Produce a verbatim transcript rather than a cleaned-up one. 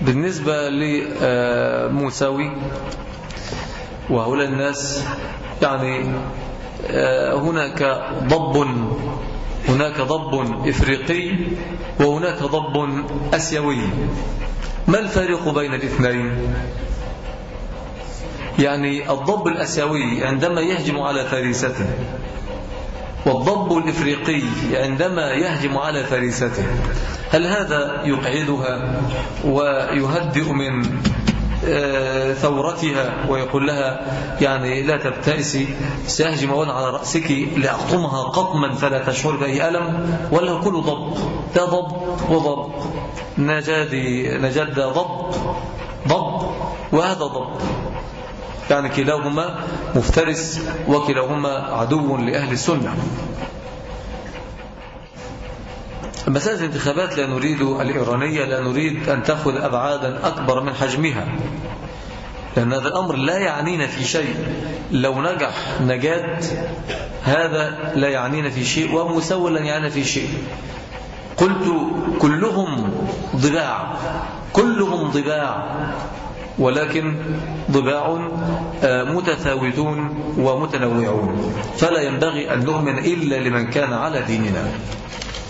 بالنسبة لموسوي وهؤلاء الناس يعني هناك ضب هناك ضب إفريقي وهناك ضب أسيوي. ما الفارق بين الاثنين؟ يعني الضب الأسيوي عندما يهجم على فريسته والضب الإفريقي عندما يهجم على فريسته، هل هذا يقعدها ويهدئ من ثورتها ويقول لها يعني لا تبتئسي سيهجم أولا على رأسك لأقطمها قطما فلا تشعر بأي ألم، ولا كل ضب؟ ده ضب وضب، نجادي نجد ضب ضب وهذا ضب، يعني كلاهما مفترس وكلاهما عدو لأهل السنة. مسألة الانتخابات لا نريد الإيرانية لا نريد أن تأخذ أبعادا أكبر من حجمها، لأن هذا الأمر لا يعنينا في شيء. لو نجح نجاة هذا لا يعنينا في شيء، ومسول لن يعنينا في شيء. قلت كلهم ضباع كلهم ضباع ولكن ضباع متفاوتون ومتنوعون، فلا ينبغي أن نؤمن إلا لمن كان على ديننا.